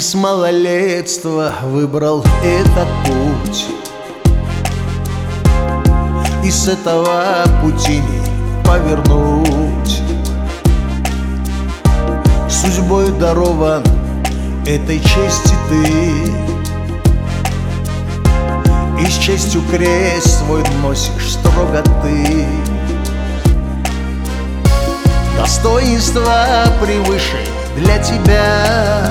с малолетства выбрал этот путь, и с этого пути не повернуть. Судьбой дарован этой чести ты, и с честью крест свой носишь строго ты. Достоинство превыше для тебя,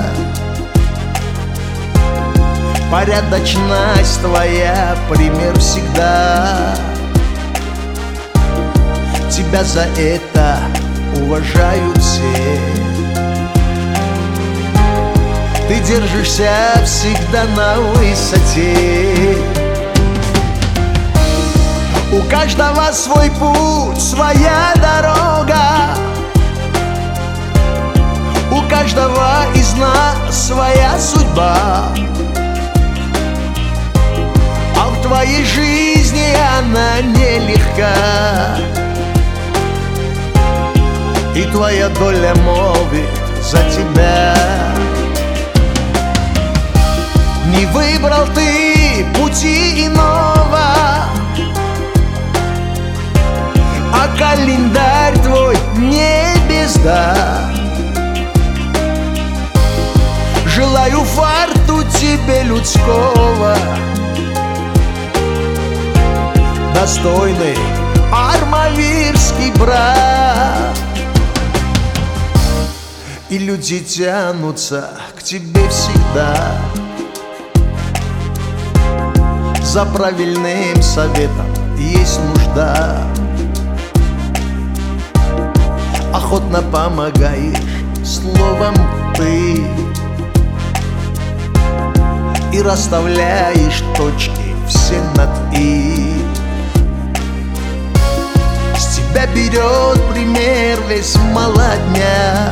порядочность твоя пример всегда. Тебя за это уважают все. Ты держишься всегда на высоте. У каждого свой путь, своя дорога. У каждого из нас своя судьба. А в твоей жизни она нелегка, и твоя доля молвит за тебя. Не выбрал ты пути иного, а календарь твой не безда. Желаю фарту тебе людского, достойный армавирский брат. И люди тянутся к тебе всегда за правильным советом есть нужда. Охотно помогаешь словом ты и расставляешь точки все над «и». С тебя берет пример весь молодняк.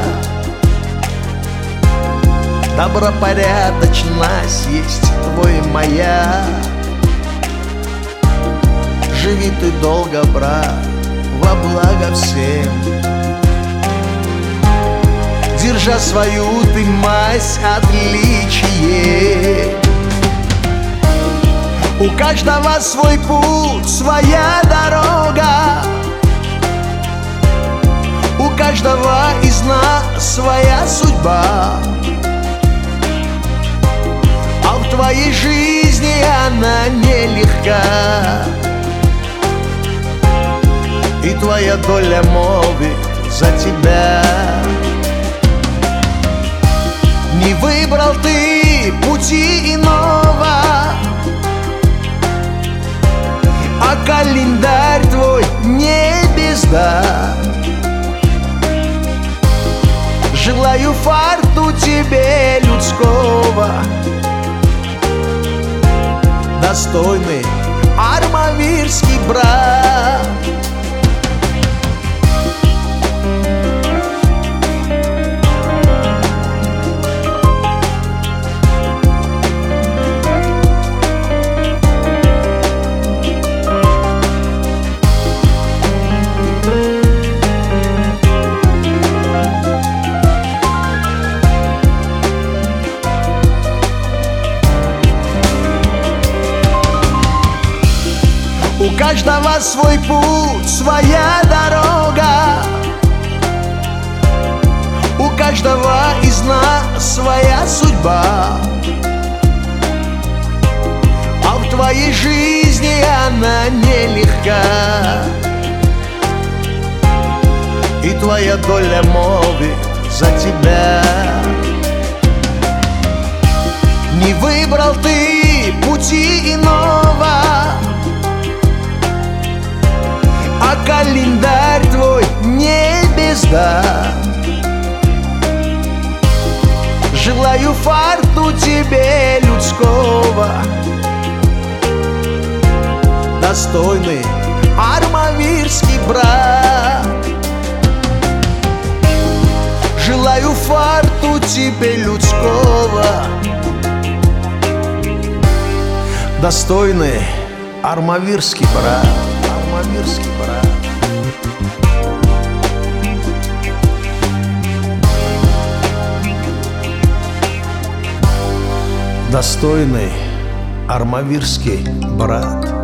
Добропорядочность есть твой маяк. Живи ты долго, брат, во благо всем, держа свою ты мазь отличие. У каждого свой путь, своя дорога. У каждого из нас своя судьба. А в твоей жизни она нелегка, и твоя доля молвит за тебя. Не выбрал ты пути иного, а календарь твой не безда. Желаю фарту тебе людского, достойный армавирский брат. У каждого свой путь, своя дорога. У каждого из нас своя судьба. А в твоей жизни она нелегка, и твоя доля молвит за тебя. Не выбрал ты пути иного, а календарь твой не безда. Желаю фарту тебе людского, достойный армавирский брат. Желаю фарту тебе людского, достойный армавирский брат. Армавирский брат. Достойный армавирский брат.